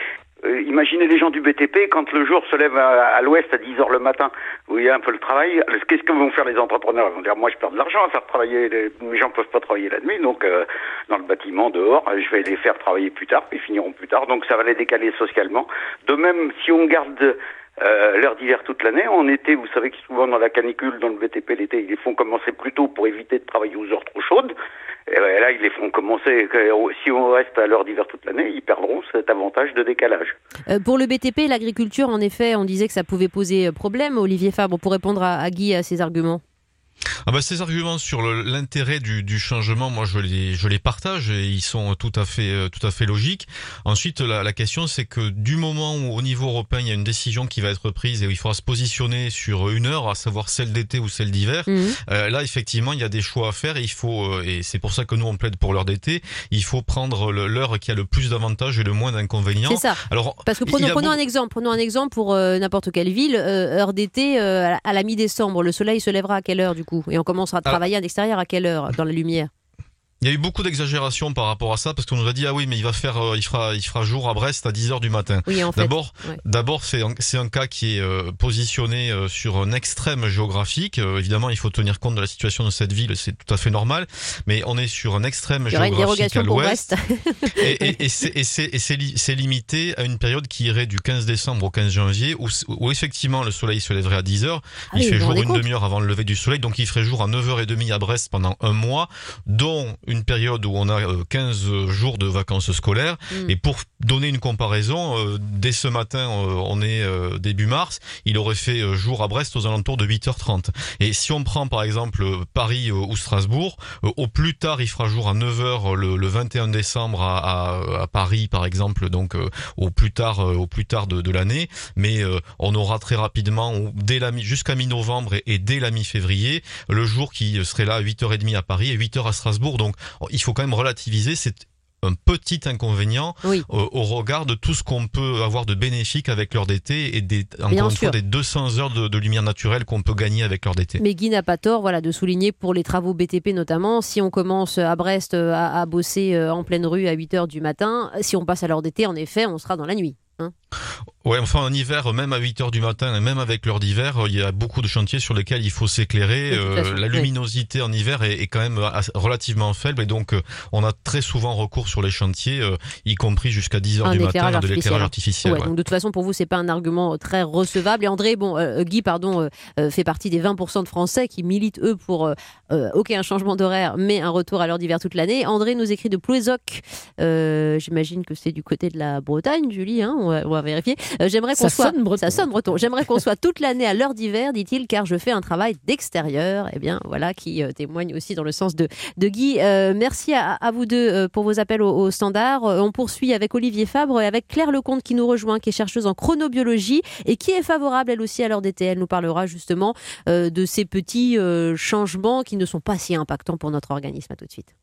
euh, imaginez les gens du B T P, quand le jour se lève à, à l'ouest à dix heures le matin, où il y a un peu le travail, qu'est-ce que vont faire les entrepreneurs? Ils vont dire, moi je perds de l'argent à faire travailler, les, les gens peuvent pas travailler la nuit, donc euh, dans le bâtiment, dehors, je vais les faire travailler plus tard, ils finiront plus tard, donc ça va les décaler socialement. De même, si on garde euh, l'heure d'hiver toute l'année, en été, vous savez que souvent dans la canicule, dans le B T P l'été, ils les font commencer plus tôt pour éviter de travailler aux heures trop chaudes. Et là, ils les font commencer. Si on reste à l'heure d'hiver toute l'année, ils perdront cet avantage de décalage. Euh, pour le B T P, l'agriculture, en effet, on disait que ça pouvait poser problème. Olivier Fabre, pour répondre à, à Guy à ces arguments. Ah bah ces arguments sur le, l'intérêt du, du changement, moi je les je les partage et ils sont tout à fait tout à fait logiques. Ensuite la, la question c'est que du moment où au niveau européen il y a une décision qui va être prise et où il faudra se positionner sur une heure, à savoir celle d'été ou celle d'hiver, mmh. euh, là effectivement il y a des choix à faire et il faut et c'est pour ça que nous on plaide pour l'heure d'été. Il faut prendre le, l'heure qui a le plus d'avantages et le moins d'inconvénients. C'est ça. Alors parce que prenons, prenons beau... un exemple, prenons un exemple pour euh, n'importe quelle ville, euh, heure d'été euh, à la mi-décembre, le soleil se lèvera à quelle heure du coup? Et on commencera à travailler à l'extérieur à quelle heure dans la lumière? Il y a eu beaucoup d'exagération par rapport à ça parce qu'on nous a dit ah oui mais il va faire euh, il fera il fera jour à Brest à dix heures du matin. Oui, en fait. D'abord ouais. d'abord c'est un, c'est un cas qui est euh, positionné euh, sur un extrême géographique. Euh, évidemment, il faut tenir compte de la situation de cette ville, c'est tout à fait normal, mais on est sur un extrême géographique à l'ouest. et, et, et c'est et c'est et c'est, li, c'est limité à une période qui irait du quinze décembre au quinze janvier où où effectivement le soleil se lèverait à dix heures, ah, il oui, fait jour une demi-heure avant le lever du soleil, donc il ferait jour à neuf heures trente à Brest pendant un mois, dont une période où on a quinze jours de vacances scolaires. Mmh. Et pour donner une comparaison, euh, dès ce matin, euh, on est euh, début mars, il aurait fait euh, jour à Brest aux alentours de huit heures trente. Et si on prend par exemple Paris euh, ou Strasbourg, euh, au plus tard il fera jour à neuf heures le, le vingt et un décembre à, à, à Paris par exemple, donc euh, au plus tard euh, au plus tard de, de l'année. Mais euh, on aura très rapidement, dès la mi- jusqu'à mi-novembre et, et dès la mi-février, le jour qui serait là à huit heures trente à Paris et huit heures à Strasbourg. Donc il faut quand même relativiser, c'est un petit inconvénient oui. au, au regard de tout ce qu'on peut avoir de bénéfique avec l'heure d'été et des, encore une fois des deux cents heures de, de lumière naturelle qu'on peut gagner avec l'heure d'été. Mais Guy n'a pas tort voilà, de souligner pour les travaux B T P notamment, si on commence à Brest à, à bosser en pleine rue à huit heures du matin, si on passe à l'heure d'été, en effet, on sera dans la nuit. Hein. Ouais, enfin en hiver, même à huit heures du matin et même avec l'heure d'hiver, il y a beaucoup de chantiers sur lesquels il faut s'éclairer. Euh, la luminosité oui. en hiver est, est quand même relativement faible et donc euh, on a très souvent recours sur les chantiers, euh, y compris jusqu'à dix heures un du matin, de l'éclairage artificiel. Ouais, ouais. Donc de toute façon, pour vous, c'est pas un argument très recevable. Et André, bon, euh, Guy, pardon, euh, fait partie des vingt pour cent de Français qui militent eux pour euh, euh, ok un changement d'horaire, mais un retour à l'heure d'hiver toute l'année. André nous écrit de Plouézoc. Euh, j'imagine que c'est du côté de la Bretagne, Julie. Hein, on, va, on va vérifier. Euh, j'aimerais qu'on ça soit, sonne breton. ça sonne breton. J'aimerais qu'on soit toute l'année à l'heure d'hiver, dit-il, car je fais un travail d'extérieur. Eh bien, voilà, qui euh, témoigne aussi dans le sens de, de Guy. Euh, merci à, à vous deux euh, pour vos appels au, au standard. Euh, on poursuit avec Olivier Fabre et avec Claire Lecomte qui nous rejoint, qui est chercheuse en chronobiologie et qui est favorable elle aussi à l'heure d'été. Elle nous parlera justement euh, de ces petits euh, changements qui ne sont pas si impactants pour notre organisme. À tout de suite.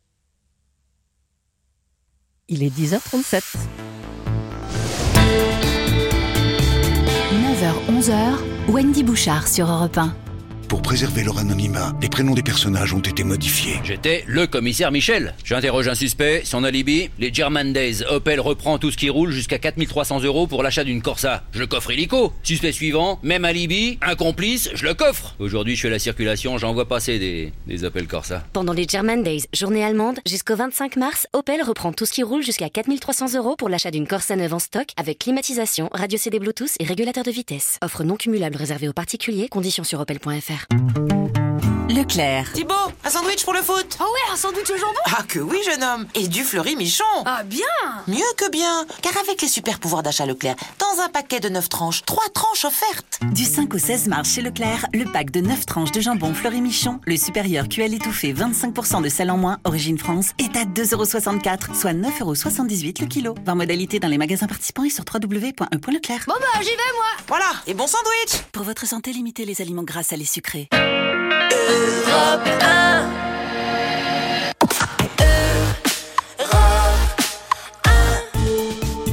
Il est dix heures trente-sept. neuf heures onze heures, Wendy Bouchard sur Europe un. Pour préserver leur anonymat, les prénoms des personnages ont été modifiés. J'étais le commissaire Michel. J'interroge un suspect, son alibi, les German Days. Opel reprend tout ce qui roule jusqu'à quatre mille trois cents euros pour l'achat d'une Corsa. Je coffre illico. Suspect suivant, même alibi, un complice, je le coffre. Aujourd'hui, je fais la circulation, j'en vois passer des, des Opel Corsa. Pendant les German Days, journée allemande, jusqu'au vingt-cinq mars, Opel reprend tout ce qui roule jusqu'à quatre mille trois cents euros pour l'achat d'une Corsa neuve en stock avec climatisation, radio C D Bluetooth et régulateur de vitesse. Offre non cumulable réservée aux particuliers, conditions sur opel point f r. Leclerc. Thibaut, un sandwich pour le foot. Oh ouais, un sandwich au jambon. Ah que oui, jeune homme. Et du Fleury Michon. Ah bien. Mieux que bien. Car avec les super pouvoirs d'achat Leclerc, dans un paquet de neuf tranches, trois tranches offertes. Du cinq au seize mars chez Leclerc, le pack de neuf tranches de jambon Fleury Michon, le supérieur Q L étouffé vingt-cinq pour cent de sel en moins, origine France, est à deux euros soixante-quatre, soit neuf euros soixante-dix-huit le kilo. Voir modalité dans les magasins participants et sur w w w point e point leclerc. Bon bah j'y vais moi. Voilà, et bon sandwich. Pour votre santé, limitez les aliments gras, salés, sucrés. Europe un. Europe un.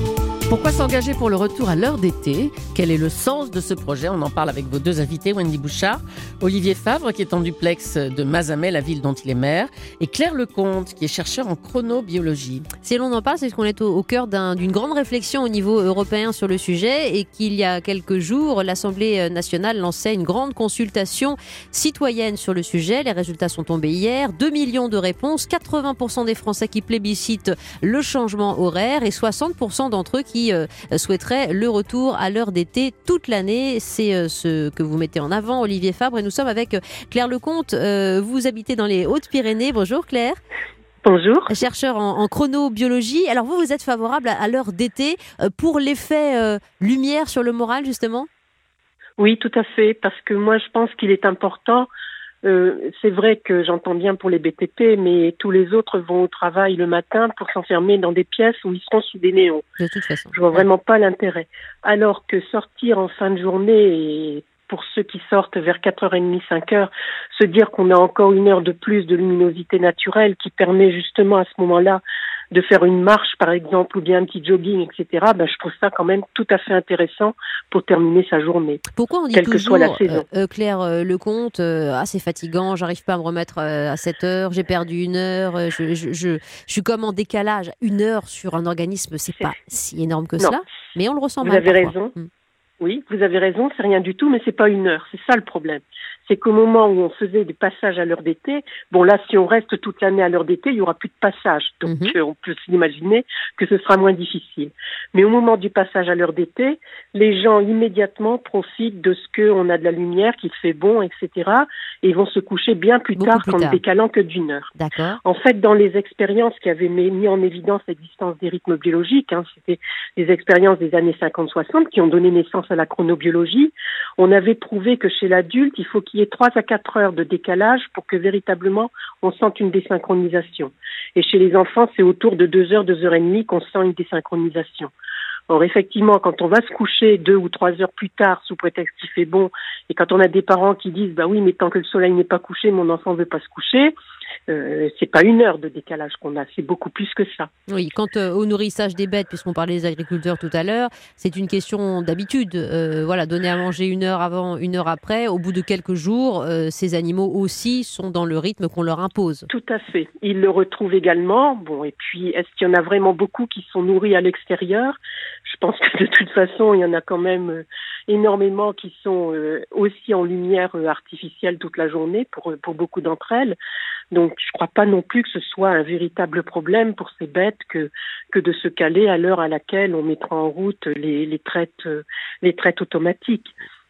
Pourquoi s'engager pour le retour à l'heure d'été ? Quel est le sens de ce projet ? On en parle avec vos deux invités, Wendy Bouchard, Olivier Favre, qui est en duplex de Mazamet, la ville dont il est maire, et Claire Lecomte, qui est chercheur en chronobiologie. Si l'on en parle, c'est qu'on est au, au cœur d'un, d'une grande réflexion au niveau européen sur le sujet et qu'il y a quelques jours, l'Assemblée nationale lançait une grande consultation citoyenne sur le sujet. Les résultats sont tombés hier. deux millions de réponses, quatre-vingts pour cent des Français qui plébiscitent le changement horaire et soixante pour cent d'entre eux qui euh, souhaiteraient le retour à l'heure d'été toute l'année. C'est euh, ce que vous mettez en avant, Olivier Fabre, et nous sommes avec euh, Claire Lecomte. Euh, vous habitez dans les Hautes-Pyrénées. Bonjour Claire. Bonjour. Chercheur en, en chronobiologie. Alors vous, vous êtes favorable à, à l'heure d'été euh, pour l'effet euh, lumière sur le moral, justement ? Oui, tout à fait, parce que moi je pense qu'il est important. Euh, c'est vrai que j'entends bien pour les B T P, mais tous les autres vont au travail le matin pour s'enfermer dans des pièces où ils seront sous des néons. De toute façon. Je vois vraiment pas l'intérêt. Alors que sortir en fin de journée, et pour ceux qui sortent vers quatre heures trente, cinq heures, se dire qu'on a encore une heure de plus de luminosité naturelle qui permet justement à ce moment-là de faire une marche, par exemple, ou bien un petit jogging, et cetera, ben, je trouve ça quand même tout à fait intéressant pour terminer sa journée. Pourquoi on dit quelle toujours, que soit la saison. Euh, Claire euh, Lecomte, euh, ah, c'est fatigant, j'arrive pas à me remettre euh, à sept heures, j'ai perdu une heure, euh, je, je, je, je suis comme en décalage. Une heure sur un organisme, c'est, c'est... pas si énorme que non. cela, mais on le ressent Vous mal. Vous avez parfois. raison. Hum. Oui, vous avez raison, c'est rien du tout, mais c'est pas une heure. C'est ça le problème. C'est qu'au moment où on faisait des passages à l'heure d'été, bon là, si on reste toute l'année à l'heure d'été, il y aura plus de passage. Donc, mm-hmm. euh, on peut s'imaginer que ce sera moins difficile. Mais au moment du passage à l'heure d'été, les gens immédiatement profitent de ce qu'on a de la lumière, qu'il fait bon, et cetera. Et ils vont se coucher bien plus Beaucoup tard plus qu'en tard. décalant que d'une heure. D'accord. En fait, dans les expériences qui avaient mis en évidence l'existence des rythmes biologiques, hein, c'était des expériences des années cinquante soixante qui ont donné naissance à la chronobiologie, on avait prouvé que chez l'adulte, il faut qu'il y ait trois à quatre heures de décalage pour que véritablement on sente une désynchronisation. Et chez les enfants, c'est autour de deux heures, deux heures et demie qu'on sent une désynchronisation. Or, effectivement, quand on va se coucher deux ou trois heures plus tard, sous prétexte qu'il fait bon, et quand on a des parents qui disent, bah oui, mais tant que le soleil n'est pas couché, mon enfant ne veut pas se coucher, euh, c'est pas une heure de décalage qu'on a, c'est beaucoup plus que ça. Oui, quant euh, au nourrissage des bêtes, puisqu'on parlait des agriculteurs tout à l'heure, c'est une question d'habitude. Euh, voilà, donner à manger une heure avant, une heure après, au bout de quelques jours, euh, ces animaux aussi sont dans le rythme qu'on leur impose. Tout à fait. Ils le retrouvent également. Bon, et puis, est-ce qu'il y en a vraiment beaucoup qui sont nourris à l'extérieur ? Je pense que de toute façon, il y en a quand même euh, énormément qui sont euh, aussi en lumière euh, artificielle toute la journée pour, pour beaucoup d'entre elles. Donc, je ne crois pas non plus que ce soit un véritable problème pour ces bêtes que, que de se caler à l'heure à laquelle on mettra en route les, les, traites, euh, les traites automatiques.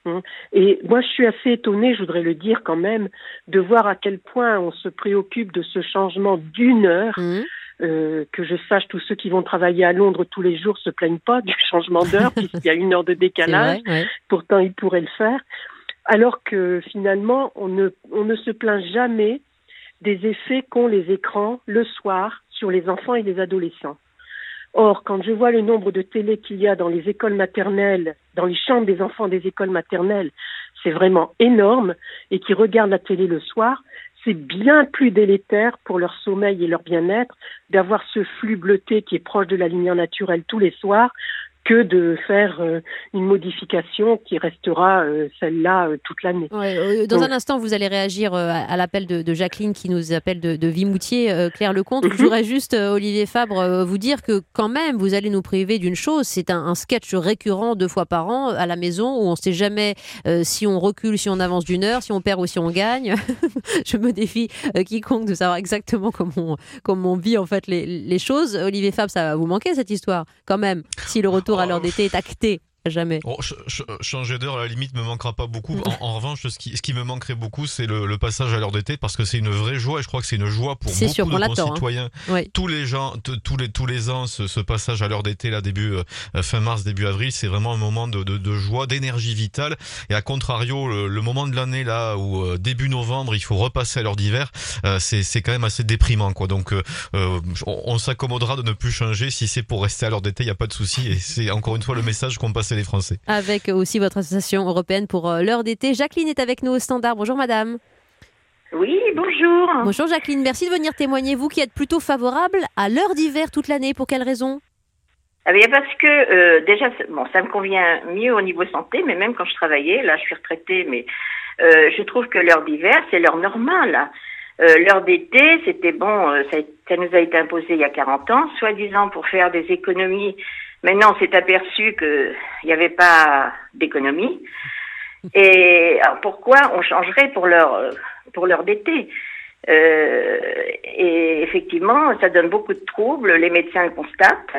Et moi, je suis assez étonnée, je voudrais le dire quand même, de voir à quel point on se préoccupe de ce changement d'une heure. Mmh. Euh, que je sache, tous ceux qui vont travailler à Londres tous les jours se plaignent pas du changement d'heure puisqu'il y a une heure de décalage. Vrai, ouais. Pourtant, ils pourraient le faire. Alors que finalement, on ne, on ne se plaint jamais des effets qu'ont les écrans le soir sur les enfants et les adolescents. Or, quand je vois le nombre de télé qu'il y a dans les écoles maternelles, dans les chambres des enfants des écoles maternelles, c'est vraiment énorme, et qui regardent la télé le soir, c'est bien plus délétère pour leur sommeil et leur bien-être d'avoir ce flux bleuté qui est proche de la lumière naturelle tous les soirs que de faire euh, une modification qui restera euh, celle-là euh, toute l'année. Ouais, euh, dans Donc, un instant, vous allez réagir euh, à, à l'appel de, de Jacqueline qui nous appelle de, de Vimoutier, euh, Claire Lecomte. Mm-hmm. Je voudrais juste, euh, Olivier Fabre, euh, vous dire que quand même, vous allez nous priver d'une chose, c'est un, un sketch récurrent deux fois par an à la maison où on ne sait jamais euh, si on recule, si on avance d'une heure, si on perd ou si on gagne. Je me défie euh, quiconque de savoir exactement comment on, comment on vit en fait les, les choses. Olivier Fabre, ça va vous manquer cette histoire quand même, si le retour à l'heure d'été est acté. Jamais. Oh, ch- ch- changer d'heure, à la limite, me manquera pas beaucoup. En, en revanche, ce qui, ce qui me manquerait beaucoup, c'est le, le passage à l'heure d'été, parce que c'est une vraie joie, et je crois que c'est une joie pour c'est beaucoup sûr, de l'attend, concitoyens. Hein. Oui. Tous les gens, t- tous les tous les ans, ce, ce passage à l'heure d'été, là, début euh, fin mars, début avril, c'est vraiment un moment de, de, de joie, d'énergie vitale. Et à contrario, le, le moment de l'année là où euh, début novembre, il faut repasser à l'heure d'hiver, euh, c'est c'est quand même assez déprimant, quoi. Donc, euh, on, on s'accommodera de ne plus changer. Si c'est pour rester à l'heure d'été, il y a pas de souci. Et c'est encore une fois le message qu'ont passé les Français. Avec Avec aussi votre association européenne pour l'heure d'été. Jacqueline est avec nous au standard. Bonjour madame. Oui, bonjour. Bonjour Jacqueline, merci de venir témoigner. Vous qui êtes plutôt favorable à l'heure d'hiver toute l'année, pour quelle raison ? Ah bien parce que euh, déjà, bon, ça me convient mieux au niveau santé, mais même quand je travaillais, là je suis retraitée, mais euh, je trouve que l'heure d'hiver, c'est l'heure normale. Là. Euh, l'heure d'été, c'était bon, euh, ça, ça nous a été imposé il y a quarante ans, soi-disant pour faire des économies. Maintenant, on s'est aperçu qu'il n'y avait pas d'économie. Et alors, pourquoi on changerait pour l'heure, pour l'heure d'été euh, Et effectivement, ça donne beaucoup de troubles, les médecins le constatent.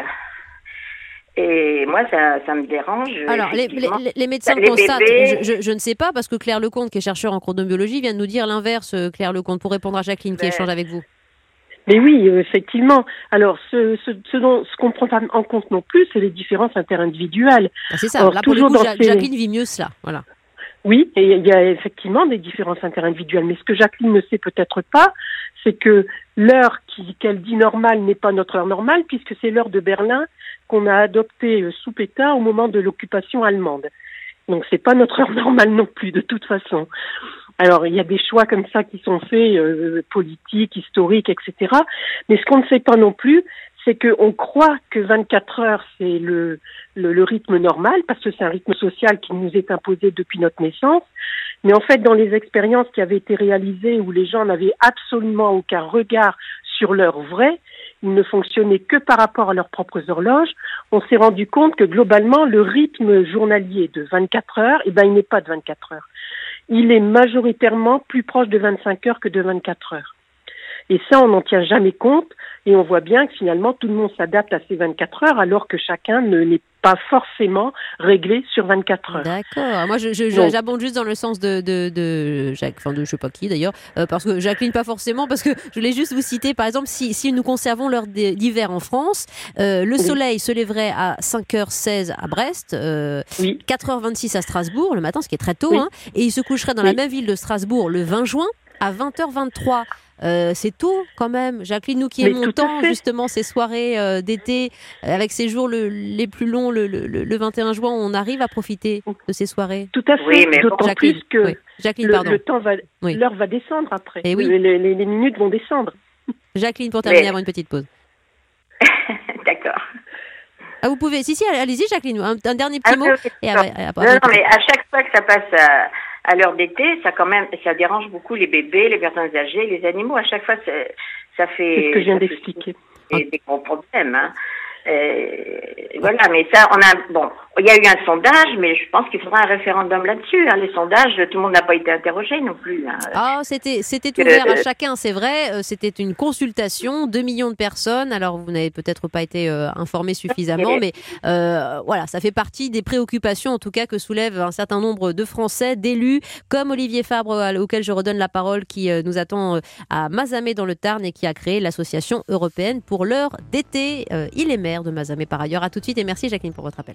Et moi, ça, ça me dérange. Alors, les, les, les médecins les constatent, bébés... je, je, je ne sais pas, parce que Claire Lecomte, qui est chercheur en chronobiologie, vient de nous dire l'inverse, Claire Lecomte, pour répondre à Jacqueline qui Mais... échange avec vous. Mais oui, effectivement. Alors, ce, ce, ce dont ce qu'on ne prend pas en compte non plus, c'est les différences interindividuelles. Ah, c'est ça, Alors, là, pour le coup, dans ja- ces... Jacqueline vit mieux cela, voilà. Oui, et il y a effectivement des différences interindividuelles. Mais ce que Jacqueline ne sait peut-être pas, c'est que l'heure qui, qu'elle dit normale n'est pas notre heure normale, puisque c'est l'heure de Berlin qu'on a adoptée sous Pétain au moment de l'occupation allemande. Donc c'est pas notre heure normale non plus, de toute façon. Alors il y a des choix comme ça qui sont faits, euh, politiques, historiques, et cetera. Mais ce qu'on ne sait pas non plus, c'est qu'on croit que vingt-quatre heures, c'est le, le, le rythme normal, parce que c'est un rythme social qui nous est imposé depuis notre naissance. Mais en fait, dans les expériences qui avaient été réalisées, où les gens n'avaient absolument aucun regard sur l'heure vraie, ils ne fonctionnaient que par rapport à leurs propres horloges, on s'est rendu compte que globalement, le rythme journalier de vingt-quatre heures, eh ben, il n'est pas de vingt-quatre heures. Il est majoritairement plus proche de vingt-cinq heures que de vingt-quatre heures. Et ça, on n'en tient jamais compte, et on voit bien que finalement, tout le monde s'adapte à ces vingt-quatre heures, alors que chacun ne n'est pas forcément réglé sur vingt-quatre heures. D'accord. Moi, je, je, Donc, j'abonde juste dans le sens de, de, de Jacques, enfin de je sais pas qui d'ailleurs, euh, parce que Jacqueline pas forcément, parce que je voulais juste vous citer, par exemple, si, si nous conservons l'heure d'hiver en France, euh, le oui. soleil se lèverait à cinq heures seize à Brest, euh, oui. quatre heures vingt-six à Strasbourg le matin, ce qui est très tôt, oui. hein, et il se coucherait dans oui. la même ville de Strasbourg le vingt juin à vingt heures vingt-trois. Euh, c'est tôt quand même. Jacqueline, nous qui aimons tant justement ces soirées euh, d'été, euh, avec ces jours le, les plus longs, le, le, le vingt et un juin, on arrive à profiter de ces soirées. Tout à fait, oui, mais d'autant bon. plus que oui. Jacqueline, le, pardon. le temps va, oui. l'heure va descendre après. Et oui. les, les, les minutes vont descendre. Jacqueline, pour terminer mais... avant une petite pause. D'accord. Ah, vous pouvez, si, si, allez-y Jacqueline, un, un dernier petit ah, mot. Okay, et après, après, après, non, non, mais à chaque fois que ça passe à, à l'heure d'été, ça quand même, ça dérange beaucoup les bébés, les personnes âgées, les animaux. À chaque fois, ça fait. C'est ce que je viens d'expliquer. Des, des gros problèmes. Hein. Et voilà, mais ça, on a bon, il y a eu un sondage, mais je pense qu'il faudra un référendum là-dessus. Hein. Les sondages, tout le monde n'a pas été interrogé non plus. Hein. Ah, c'était c'était ouvert euh, à chacun, c'est vrai. C'était une consultation, deux millions de personnes. Alors vous n'avez peut-être pas été euh, informé suffisamment, mais euh, voilà, ça fait partie des préoccupations, en tout cas, que soulèvent un certain nombre de Français, d'élus, comme Olivier Fabre, auquel je redonne la parole, qui euh, nous attend euh, à Mazamet dans le Tarn et qui a créé l'association européenne pour l'heure d'été. Euh, il est maire de Mazamet par ailleurs. À tout de suite et merci Jacqueline pour votre appel.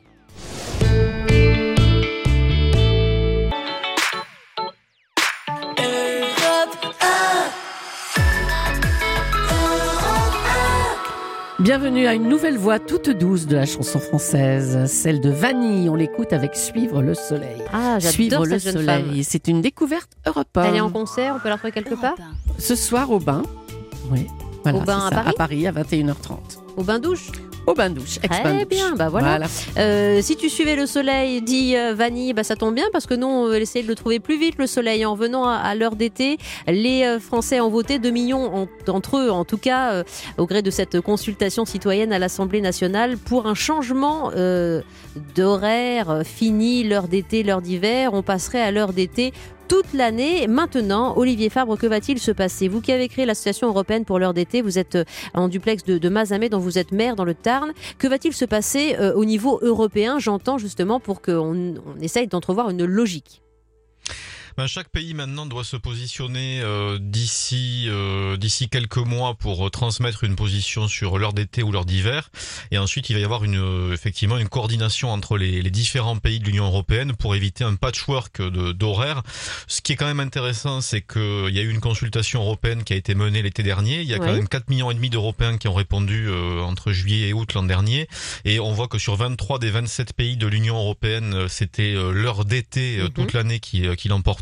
Bienvenue à une nouvelle voix toute douce de la chanson française, celle de Vanille. On l'écoute avec Suivre le soleil. Ah, j'adore Suivre le cette jeune soleil. femme. C'est une découverte européenne. Elle est en concert, on peut la retrouver quelque part ? Ce soir au bain. Oui. Voilà, au bain c'est à ça, Paris à Paris à vingt et une heures trente. Au bain-douche ? Au bain-douche, ex-bain-douche. Très bien, bah voilà. voilà. Euh, si tu suivais le soleil, dit euh, Vanille, bah ça tombe bien parce que nous, on va essayer de le trouver plus vite, le soleil. En venant à, à l'heure d'été, les euh, Français ont voté, deux millions en, d'entre eux, en tout cas, euh, au gré de cette consultation citoyenne à l'Assemblée nationale, pour un changement euh, d'horaire. Fini l'heure d'été, l'heure d'hiver, on passerait à l'heure d'été toute l'année. Maintenant, Olivier Fabre, que va-t-il se passer ? Vous qui avez créé l'Association européenne pour l'heure d'été, vous êtes en duplex de, de Mazamet, dont vous êtes maire dans le Tarn. Que va-t-il se passer euh, au niveau européen ? J'entends justement pour qu'on on essaye d'entrevoir une logique. Ben, chaque pays maintenant doit se positionner euh, d'ici euh, d'ici quelques mois pour euh, transmettre une position sur l'heure d'été ou l'heure d'hiver, et ensuite il va y avoir une euh, effectivement une coordination entre les, les différents pays de l'Union européenne pour éviter un patchwork de, d'horaires. Ce qui est quand même intéressant, c'est que il y a eu une consultation européenne qui a été menée l'été dernier. Il y a quand oui. même quatre millions et demi d'Européens qui ont répondu euh, entre juillet et août l'an dernier, et on voit que sur vingt-trois des vingt-sept pays de l'Union européenne, c'était euh, l'heure d'été euh, mm-hmm. toute l'année qui, euh, qui l'emportait.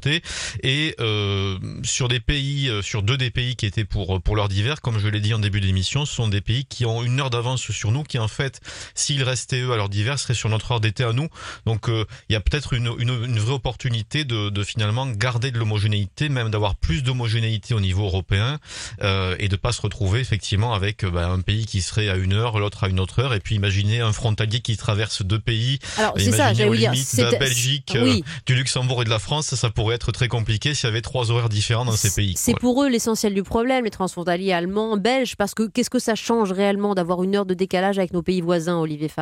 transporter. Et euh, sur des pays, sur deux des pays qui étaient pour pour l'heure d'hiver, comme je l'ai dit en début d'émission, ce sont des pays qui ont une heure d'avance sur nous, qui en fait, s'ils restaient eux à l'heure d'hiver, seraient sur notre heure d'été à nous. Donc il euh, y a peut-être une, une, une vraie opportunité de, de finalement garder de l'homogénéité, même d'avoir plus d'homogénéité au niveau européen, euh, et de pas se retrouver effectivement avec bah, un pays qui serait à une heure, l'autre à une autre heure, et puis imaginez un frontalier qui traverse deux pays. Alors c'est ça, j'allais vous dire, de la Belgique, oui. euh, du Luxembourg et de la France, ça, ça pourrait être très compliqué s'il y avait trois horaires différents dans ces pays. C'est voilà. Pour eux l'essentiel du problème, les transfrontaliers allemands, belges, parce que qu'est-ce que ça change réellement d'avoir une heure de décalage avec nos pays voisins, Olivier Fabre ?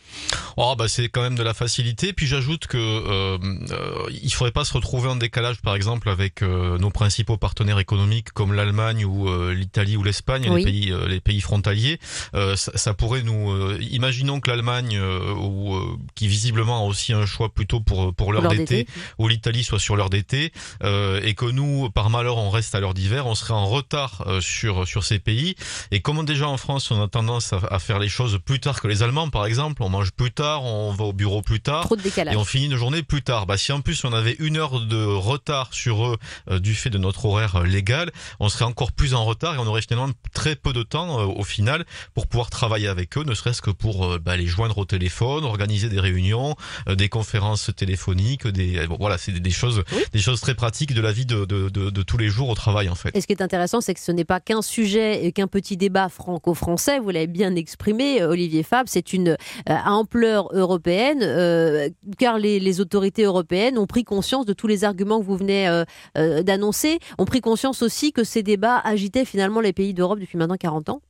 Oh bah c'est quand même de la facilité. Puis j'ajoute que euh, euh, il faudrait pas se retrouver en décalage, par exemple, avec euh, nos principaux partenaires économiques comme l'Allemagne ou euh, l'Italie ou l'Espagne, oui. les pays euh, les pays frontaliers. Euh, ça, ça pourrait nous. Euh, imaginons que l'Allemagne, euh, ou euh, qui visiblement a aussi un choix plutôt pour pour l'heure d'été, d'été, ou l'Italie soit sur l'heure d'été, euh, et que nous, par malheur, on reste à l'heure d'hiver, on serait en retard euh, sur sur ces pays. Et comme déjà en France, on a tendance à, à faire les choses plus tard que les Allemands, par exemple, on mange plus tard, on va au bureau plus tard, trop de décalage. Et on finit une journée plus tard. Bah, si en plus on avait une heure de retard sur eux euh, du fait de notre horaire euh, légal, on serait encore plus en retard et on aurait finalement très peu de temps euh, au final pour pouvoir travailler avec eux, ne serait-ce que pour euh, bah, les joindre au téléphone, organiser des réunions, euh, des conférences téléphoniques, des euh, bon, voilà, c'est des, des choses, oui. des choses très pratiques de la vie de, de, de, de tous les jours au travail en fait. Et ce qui est intéressant, c'est que ce n'est pas qu'un sujet et qu'un petit débat franco-français. Vous l'avez bien exprimé, Olivier Fabre, c'est une euh, ampleur européenne, euh, car les, les autorités européennes ont pris conscience de tous les arguments que vous venez euh, euh, d'annoncer, ont pris conscience aussi que ces débats agitaient finalement les pays d'Europe depuis maintenant quarante ans.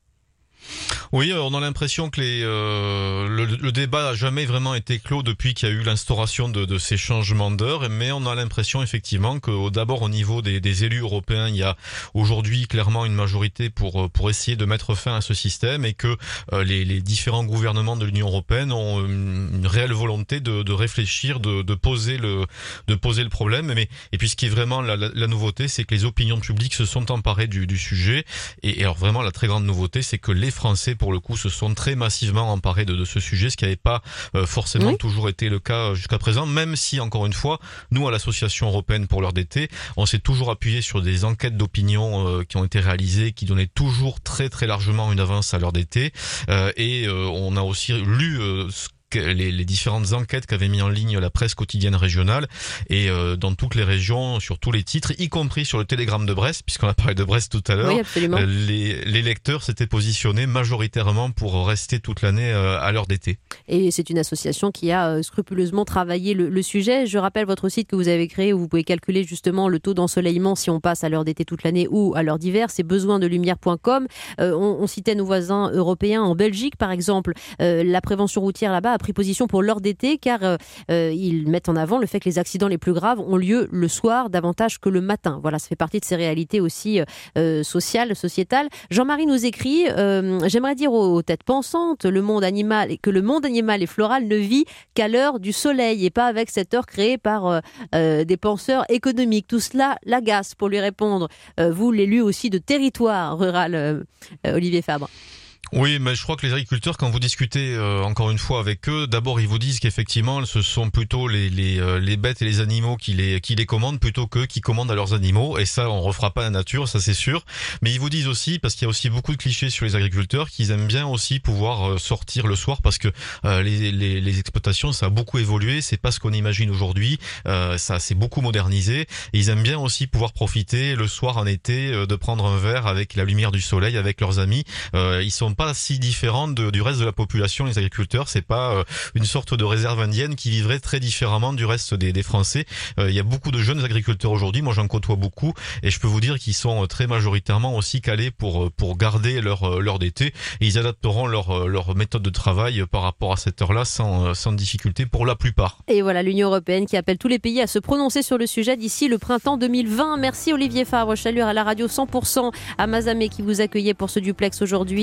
Oui, on a l'impression que les, euh, le, le débat n'a jamais vraiment été clos depuis qu'il y a eu l'instauration de, de ces changements d'heure, mais on a l'impression effectivement que d'abord au niveau des, des élus européens, il y a aujourd'hui clairement une majorité pour pour essayer de mettre fin à ce système, et que euh, les, les différents gouvernements de l'Union européenne ont une, une réelle volonté de, de réfléchir, de, de poser le de poser le problème. Mais et puis ce qui est vraiment la, la, la nouveauté, c'est que les opinions publiques se sont emparées du, du sujet, et, et alors vraiment la très grande nouveauté, c'est que les Français, pour le coup, se sont très massivement emparés de, de ce sujet, ce qui n'avait pas euh, forcément oui. toujours été le cas jusqu'à présent, même si, encore une fois, nous, à l'Association européenne pour l'heure d'été, on s'est toujours appuyé sur des enquêtes d'opinion euh, qui ont été réalisées, qui donnaient toujours très très largement une avance à l'heure d'été, euh, et euh, on a aussi lu euh, ce Les, les différentes enquêtes qu'avait mis en ligne la presse quotidienne régionale, et euh, dans toutes les régions, sur tous les titres, y compris sur le Télégramme de Brest, puisqu'on a parlé de Brest tout à l'heure, oui, euh, les, les lecteurs s'étaient positionnés majoritairement pour rester toute l'année euh, à l'heure d'été. Et c'est une association qui a euh, scrupuleusement travaillé le, le sujet. Je rappelle votre site que vous avez créé où vous pouvez calculer justement le taux d'ensoleillement si on passe à l'heure d'été toute l'année ou à l'heure d'hiver. C'est besoin de lumière point com. Euh, on, on citait nos voisins européens. En Belgique, par exemple, euh, la prévention routière là-bas a pris position pour l'heure d'été, car euh, ils mettent en avant le fait que les accidents les plus graves ont lieu le soir davantage que le matin. Voilà, ça fait partie de ces réalités aussi euh, sociales, sociétales. Jean-Marie nous écrit euh, « J'aimerais dire aux, aux têtes pensantes le monde animal, que le monde animal et floral ne vit qu'à l'heure du soleil et pas avec cette heure créée par euh, euh, des penseurs économiques. Tout cela l'agace » pour lui répondre. Euh, vous, l'élu aussi de territoire rural, euh, euh, Olivier Fabre. Oui, mais je crois que les agriculteurs, quand vous discutez euh, encore une fois avec eux, d'abord ils vous disent qu'effectivement ce sont plutôt les les, euh, les bêtes et les animaux qui les qui les commandent plutôt qu'eux qui commandent à leurs animaux, et ça on refera pas la nature, ça c'est sûr. Mais ils vous disent aussi, parce qu'il y a aussi beaucoup de clichés sur les agriculteurs, qu'ils aiment bien aussi pouvoir euh, sortir le soir, parce que euh, les, les les exploitations ça a beaucoup évolué, c'est pas ce qu'on imagine aujourd'hui, euh, ça s'est beaucoup modernisé, et ils aiment bien aussi pouvoir profiter le soir en été euh, de prendre un verre avec la lumière du soleil avec leurs amis. Euh, ils sont pas si différentes de, du reste de la population, les agriculteurs. C'est pas euh, une sorte de réserve indienne qui vivrait très différemment du reste des, des Français. Euh, il y a beaucoup de jeunes agriculteurs aujourd'hui, moi j'en côtoie beaucoup, et je peux vous dire qu'ils sont très majoritairement aussi calés pour pour garder leur l'heure d'été, et ils adapteront leur leur méthode de travail par rapport à cette heure-là sans sans difficulté pour la plupart. Et voilà, l'Union européenne qui appelle tous les pays à se prononcer sur le sujet d'ici le printemps deux mille vingt. Merci Olivier Fabre, Chaleur à la radio cent pour cent à Mazamet qui vous accueillait pour ce duplex aujourd'hui. Je rappelle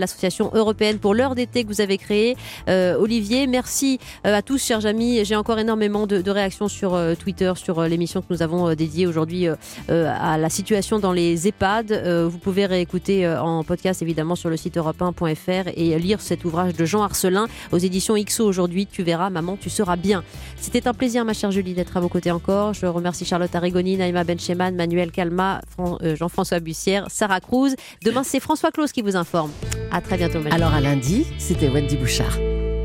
l'association européenne pour l'heure d'été que vous avez créée. Euh, Olivier, merci euh, à tous, chers amis. J'ai encore énormément de, de réactions sur euh, Twitter, sur euh, l'émission que nous avons euh, dédiée aujourd'hui euh, euh, à la situation dans les EHPAD. Euh, vous pouvez réécouter euh, en podcast, évidemment, sur le site europe un point f r et lire cet ouvrage de Jean Arcelin aux éditions X O aujourd'hui. Tu verras, maman, tu seras bien. C'était un plaisir, ma chère Julie, d'être à vos côtés encore. Je remercie Charlotte Arrigoni, Naïma Bencheman, Manuel Calma, Fran- euh, Jean-François Bussière, Sarah Cruz. Demain, c'est François Claus qui vous informe. À très bientôt. Manuel. Alors à lundi, c'était Wendy Bouchard.